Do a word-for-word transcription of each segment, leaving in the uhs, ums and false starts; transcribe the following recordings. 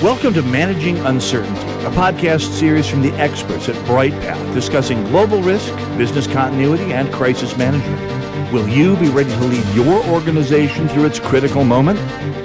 Welcome to Managing Uncertainty, a podcast series from the experts at BrightPath discussing global risk, business continuity, and crisis management. Will you be ready to lead your organization through its critical moment?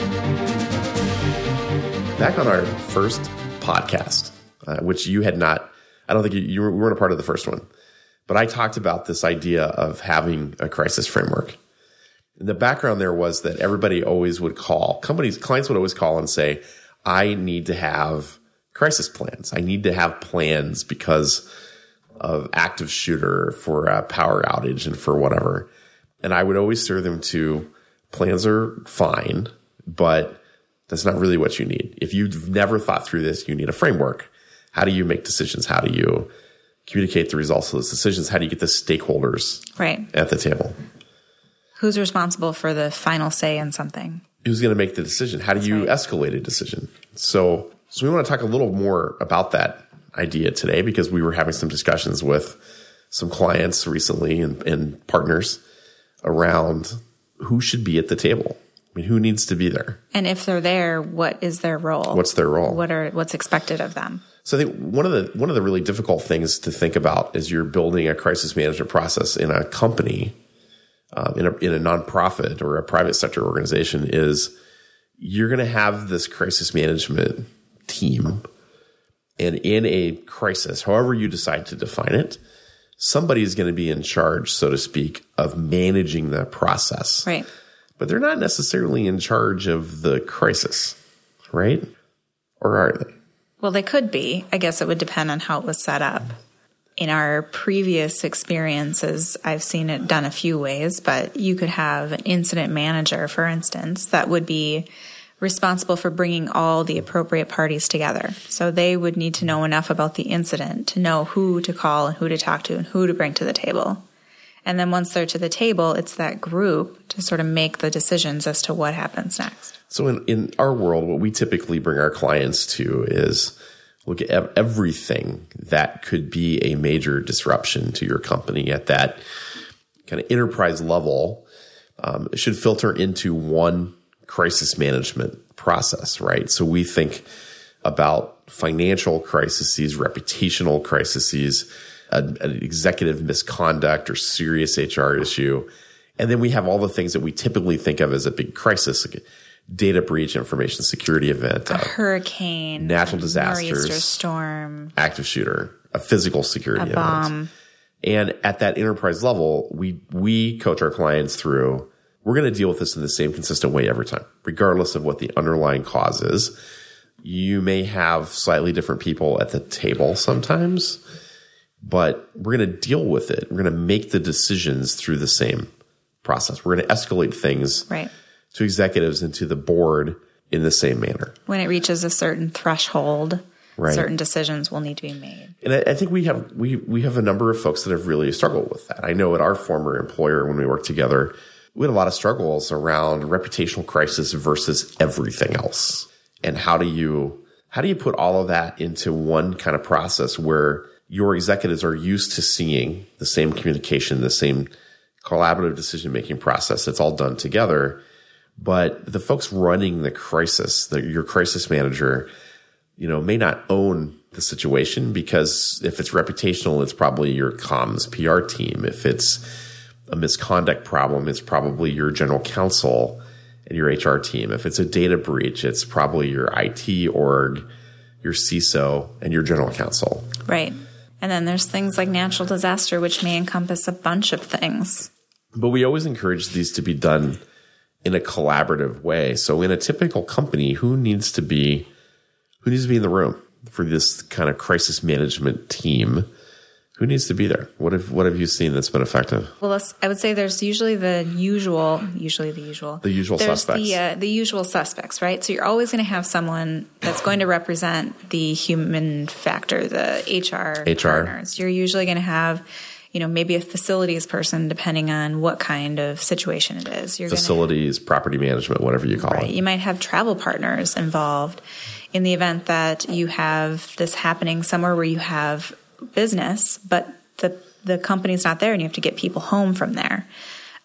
Back on our first podcast, uh, which you had not, I don't think you, you weren't a part of the first one, but I talked about this idea of having a crisis framework. And the background there was that everybody always would call, companies, clients would always call and say, I need to have crisis plans. I need to have plans because of active shooter, for a power outage, and for whatever. And I would always steer them to plans are fine, but that's not really what you need. If you've never thought through this, you need a framework. How do you make decisions? How do you communicate the results of those decisions? How do you get the stakeholders right at the table? Who's responsible for the final say in something? Who's going to make the decision? How do That's you right. escalate a decision? So, so we want to talk a little more about that idea today because we were having some discussions with some clients recently and, and partners around who should be at the table. I mean, who needs to be there? And if they're there, what is their role? What's their role? What are what's expected of them? So I think one of the one of the really difficult things to think about as you're building a crisis management process in a company, um, in a in a nonprofit or a private sector organization, is you're going to have this crisis management team, and in a crisis, however you decide to define it, somebody is going to be in charge, so to speak, of managing the process. Right. But they're not necessarily in charge of the crisis, right? Or are they? Well, they could be. I guess it would depend on how it was set up. In our previous experiences, I've seen it done a few ways, but you could have an incident manager, for instance, that would be responsible for bringing all the appropriate parties together. So they would need to know enough about the incident to know who to call and who to talk to and who to bring to the table. And then once they're to the table, it's that group to sort of make the decisions as to what happens next. So in, in our world, what we typically bring our clients to is look at everything that could be a major disruption to your company at that kind of enterprise level. Um, it should filter into one crisis management process, right? So we think about financial crises, reputational crises, an, an executive misconduct or serious H R issue. And then we have all the things that we typically think of as a big crisis, like data breach, information security event, a uh, hurricane, natural disasters, nor'easter storm, active shooter, a physical security a event. bomb. And at that enterprise level, we we coach our clients through, we're going to deal with this in the same consistent way every time, regardless of what the underlying cause is. You may have slightly different people at the table sometimes, but we're going to deal with it. We're going to make the decisions through the same process. We're going to escalate things right. to executives and to the board in the same manner. When it reaches a certain threshold, right. certain decisions will need to be made. And I, I think we have we we have a number of folks that have really struggled with that. I know at our former employer, when we worked together, we had a lot of struggles around reputational crisis versus everything else. And how do you how do you put all of that into one kind of process where your executives are used to seeing the same communication, the same collaborative decision-making process that's all done together. But the folks running the crisis, the, your crisis manager, you know, may not own the situation because if it's reputational, it's probably your comms P R team. If it's a misconduct problem, it's probably your general counsel and your H R team. If it's a data breach, it's probably your I T org, your C I S O, and your general counsel. Right. And then there's things like natural disaster, which may encompass a bunch of things. But we always encourage these to be done in a collaborative way. So in a typical company, who needs to be who needs to be in the room for this kind of crisis management team? Who needs to be there? What have what have you seen that's been effective? Well, I would say there's usually the usual, usually the usual. The usual there's suspects. The, uh, the usual suspects, right? So you're always going to have someone that's going to represent the human factor, the H R H R partners. You're usually going to have, you know, maybe a facilities person, depending on what kind of situation it is. You're facilities, gonna have, property management, whatever you call right. it. You might have travel partners involved in the event that you have this happening somewhere where you have business, but the the company's not there and you have to get people home from there.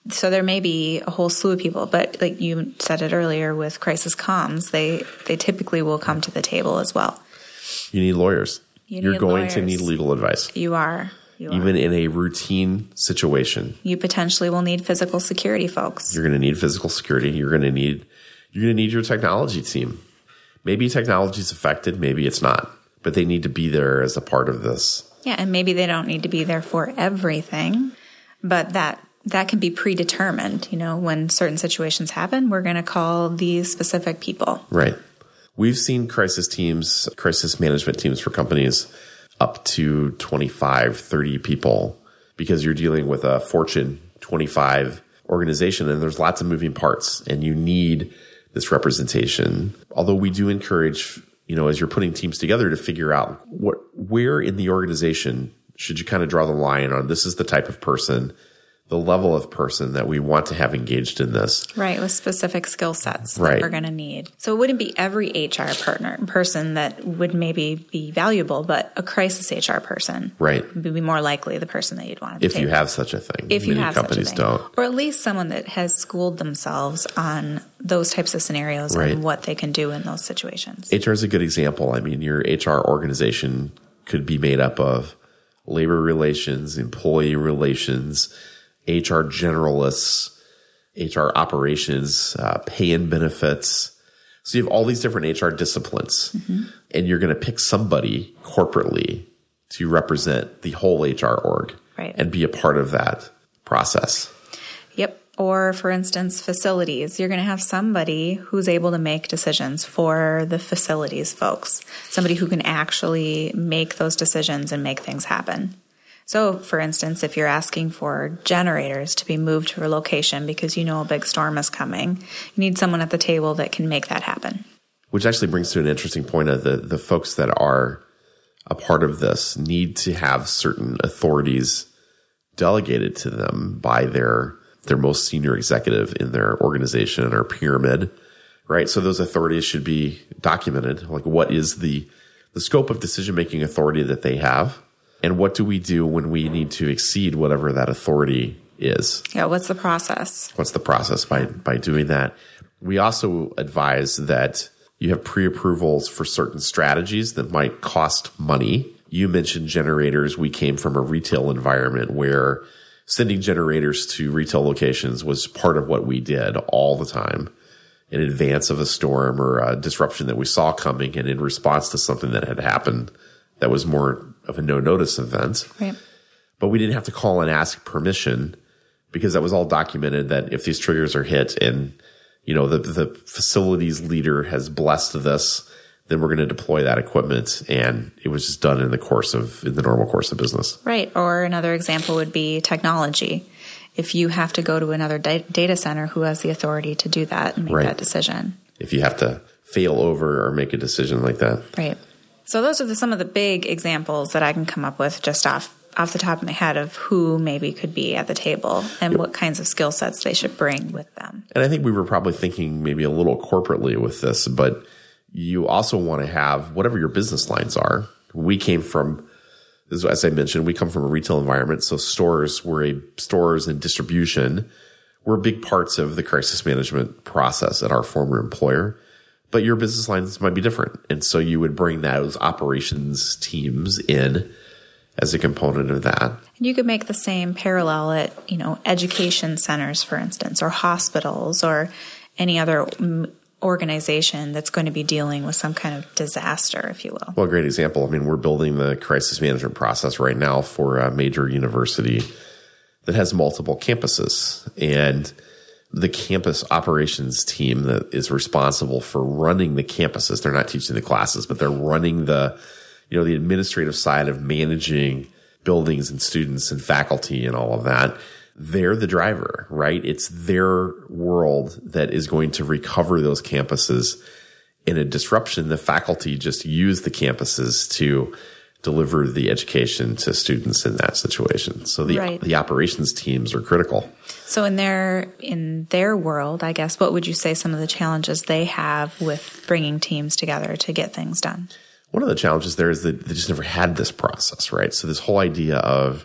So there may be a whole slew of people, but like you said it earlier with crisis comms, they, they typically will come to the table as well. You need lawyers. You You're need going lawyers. to need legal advice. You are. You Even are. in a routine situation. You potentially will need physical security folks. You're going to need physical security. You're going to need you're going to need your technology team. Maybe technology is affected, maybe it's not, but they need to be there as a part of this. Yeah, and maybe they don't need to be there for everything, but that that can be predetermined. You know, when certain situations happen, we're going to call these specific people. Right. We've seen crisis teams, crisis management teams for companies up to twenty-five, thirty people because you're dealing with a Fortune twenty-five organization and there's lots of moving parts and you need this representation. Although we do encourage, you know, as you're putting teams together to figure out what, where in the organization should you kind of draw the line on this is the type of person, the level of person that we want to have engaged in this. Right, with specific skill sets Right. that we're going to need. So it wouldn't be every H R partner person that would maybe be valuable, but a crisis H R person Right. would be more likely the person that you'd want to If you have such a thing. If you Many have companies such a thing. don't. Or at least someone that has schooled themselves on those types of scenarios Right. and what they can do in those situations. H R is a good example. I mean, your H R organization could be made up of labor relations, employee relations, H R generalists, H R operations, uh, pay and benefits. So you have all these different H R disciplines, mm-hmm. and you're going to pick somebody corporately to represent the whole H R org Right. and be a part of that process. Yep. Or, for instance, facilities. You're going to have somebody who's able to make decisions for the facilities folks, somebody who can actually make those decisions and make things happen. So, for instance, if you're asking for generators to be moved to a location because you know a big storm is coming, you need someone at the table that can make that happen. Which actually brings to an interesting point of the, the folks that are a part of this need to have certain authorities delegated to them by their their most senior executive in their organization or pyramid, right? So those authorities should be documented. Like what is the the scope of decision-making authority that they have? And what do we do when we need to exceed whatever that authority is? Yeah, what's the process? What's the process by, by doing that? We also advise that you have pre-approvals for certain strategies that might cost money. You mentioned generators. We came from a retail environment where sending generators to retail locations was part of what we did all the time in advance of a storm or a disruption that we saw coming and in response to something that had happened that was more of a no-notice event. Right. But we didn't have to call and ask permission because that was all documented that if these triggers are hit and, you know, the, the facilities leader has blessed this, then we're going to deploy that equipment. And it was just done in the course of, in the normal course of business. Right. Or another example would be technology. If you have to go to another da- data center, who has the authority to do that and make Right. that decision? If you have to fail over or make a decision like that. Right. So those are the, some of the big examples that I can come up with just off off the top of my head of who maybe could be at the table and yep. what kinds of skill sets they should bring with them. And I think we were probably thinking maybe a little corporately with this, but you also want to have whatever your business lines are. We came from, as I mentioned, we come from a retail environment. So stores were a stores and distribution were big parts of the crisis management process at our former employer. But your business lines might be different. And so you would bring those operations teams in as a component of that. You could make the same parallel at, you know, education centers, for instance, or hospitals or any other organization that's going to be dealing with some kind of disaster, if you will. Well, a great example. I mean, we're building the crisis management process right now for a major university that has multiple campuses. And the campus operations team that is responsible for running the campuses, they're not teaching the classes, but they're running the, you know, the administrative side of managing buildings and students and faculty and all of that. They're the driver, right? It's their world that is going to recover those campuses. In a disruption, the faculty just use the campuses to deliver the education to students in that situation. So the right. the operations teams are critical. So in their in their world, I guess, what would you say some of the challenges they have with bringing teams together to get things done? One of the challenges there is that they just never had this process, right? So this whole idea of,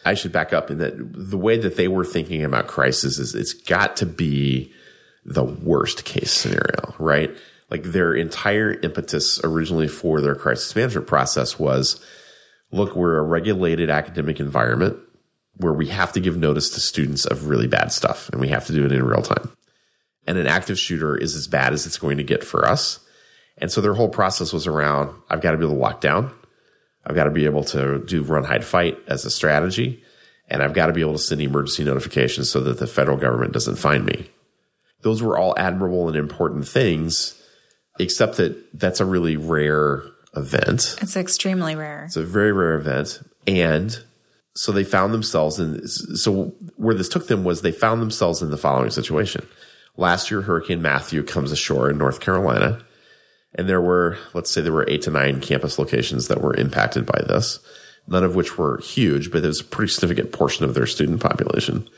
I should back up in that the way that they were thinking about crisis is it's got to be the worst case scenario, right? Like their entire impetus originally for their crisis management process was, look, we're a regulated academic environment where we have to give notice to students of really bad stuff, and we have to do it in real time. And an active shooter is as bad as it's going to get for us. And so their whole process was around, I've got to be able to lock down. I've got to be able to do run, hide, fight as a strategy. And I've got to be able to send emergency notifications so that the federal government doesn't find me. Those were all admirable and important things, except that that's a really rare event. It's extremely rare. It's a very rare event. And so they found themselves in, so where this took them was they found themselves in the following situation. Last year, Hurricane Matthew comes ashore in North Carolina. And there were, let's say there were eight to nine campus locations that were impacted by this, none of which were huge, but it was a pretty significant portion of their student population.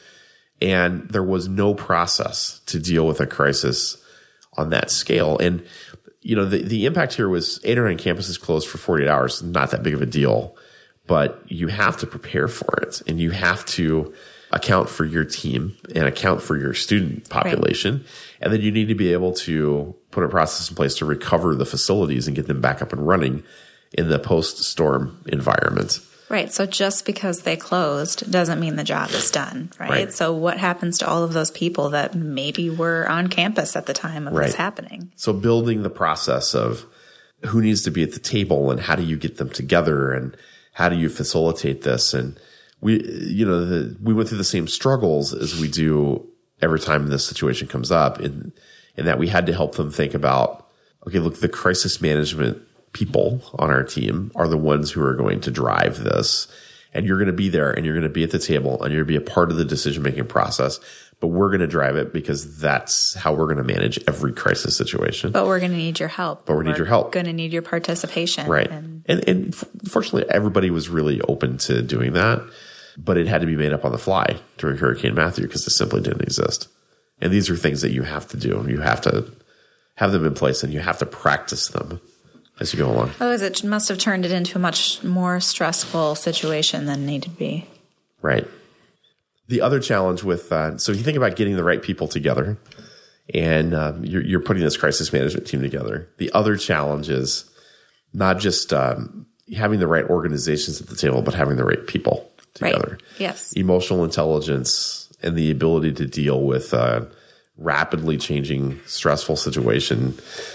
And there was no process to deal with a crisis on that scale. And, you know, the, the impact here was eight or nine campuses closed for forty-eight hours, not that big of a deal, but you have to prepare for it and you have to account for your team and account for your student population. Right. And then you need to be able to put a process in place to recover the facilities and get them back up and running in the post-storm environment. Right. So just because they closed doesn't mean the job is done, right? Right. So what happens to all of those people that maybe were on campus at the time of right. this happening? So building the process of who needs to be at the table and how do you get them together and how do you facilitate this? And we, you know, the, we went through the same struggles as we do every time this situation comes up, in, in that we had to help them think about, okay, look, the crisis management people on our team are the ones who are going to drive this. And you're going to be there and you're going to be at the table and you're going to be a part of the decision-making process. But we're going to drive it because that's how we're going to manage every crisis situation. But we're going to need your help. But we need we're your help. Going to need your participation. Right. And, and, and fortunately, everybody was really open to doing that. But it had to be made up on the fly during Hurricane Matthew because it simply didn't exist. And these are things that you have to do. You have to have them in place and you have to practice them as you go along. Otherwise, it must have turned it into a much more stressful situation than it needed to be. Right. The other challenge with, uh, so you think about getting the right people together and um, you're, you're putting this crisis management team together. The other challenge is not just um, having the right organizations at the table, but having the right people together. Right. Yes. Emotional intelligence and the ability to deal with a rapidly changing, stressful situation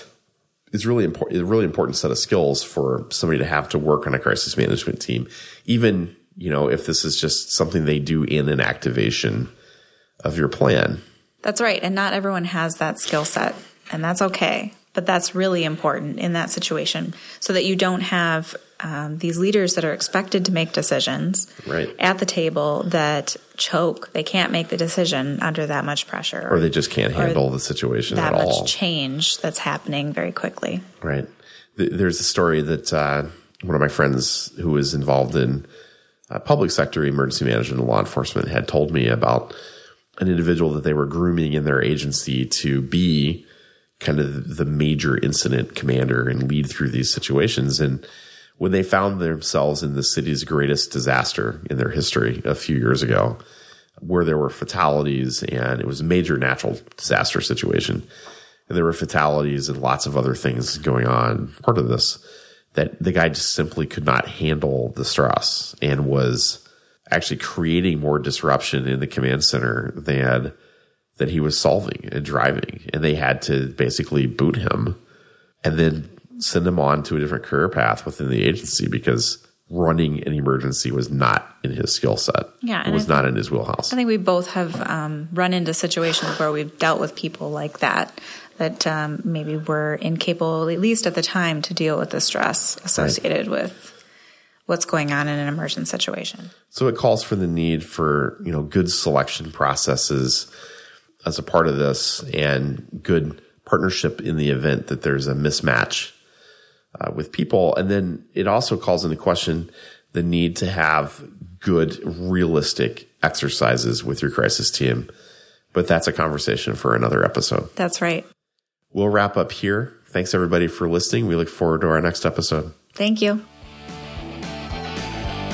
is really important. A really important set of skills for somebody to have to work on a crisis management team, even, you know, if this is just something they do in an activation of your plan. That's right. And not everyone has that skill set, and that's okay. But that's really important in that situation so that you don't have um, these leaders that are expected to make decisions right. at the table that choke. They can't make the decision under that much pressure. Or they just can't handle the situation at all. That much change that's happening very quickly. Right. There's a story that uh, one of my friends who was involved in uh, public sector emergency management and law enforcement had told me about an individual that they were grooming in their agency to be kind of the major incident commander and lead through these situations. And when they found themselves in the city's greatest disaster in their history a few years ago, where there were fatalities and it was a major natural disaster situation, and there were fatalities and lots of other things going on, part of this, that the guy just simply could not handle the stress and was actually creating more disruption in the command center than that he was solving and driving. And they had to basically boot him and then send him on to a different career path within the agency because running an emergency was not in his skill set. Yeah, it was not in his wheelhouse. I think we both have um, run into situations where we've dealt with people like that, that um, maybe were incapable, at least at the time, to deal with the stress associated right. with what's going on in an emergent situation. So it calls for the need for, you know, good selection processes as a part of this and good partnership in the event that there's a mismatch uh, with people. And then it also calls into question the need to have good, realistic exercises with your crisis team. But that's a conversation for another episode. That's right. We'll wrap up here. Thanks, everybody, for listening. We look forward to our next episode. Thank you.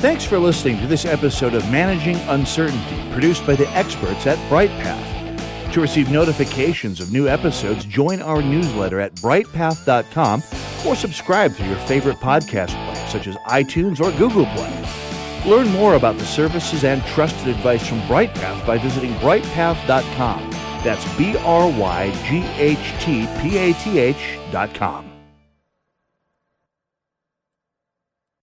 Thanks for listening to this episode of Managing Uncertainty, produced by the experts at BrightPath. To receive notifications of new episodes, join our newsletter at bright path dot com or subscribe through your favorite podcast player, such as iTunes or Google Play. Learn more about the services and trusted advice from BrightPath by visiting bright path dot com. That's B R Y G H T P A T H dot com.